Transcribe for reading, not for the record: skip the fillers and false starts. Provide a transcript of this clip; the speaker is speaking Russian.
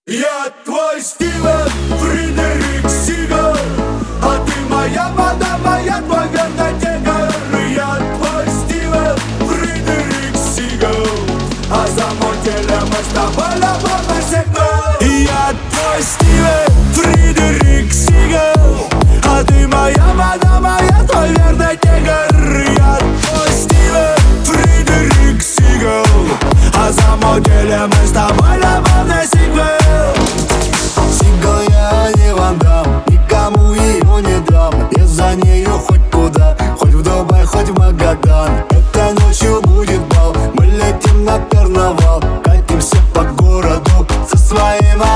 Я твой Стивен Фредерик Сигал, а ты моя мадама, я твой верный тигр. Я твой Стивен Фредерик Сигал, а за мотелем мы с тобой любовный сигнал. Я твой Стивен Фредерик Сигал, а ты моя мадама, я твой верный тигр. Я твой Стивен Фредерик Сигал, а за мотелем мы с тобой любовный сигнал. Сигал, я не Ван Дамм, никому ее не дам. Я за нее хоть куда, хоть в Дубай, хоть в Магадан. Этой ночью будет бал, мы летим на карнавал, катимся по городу со своим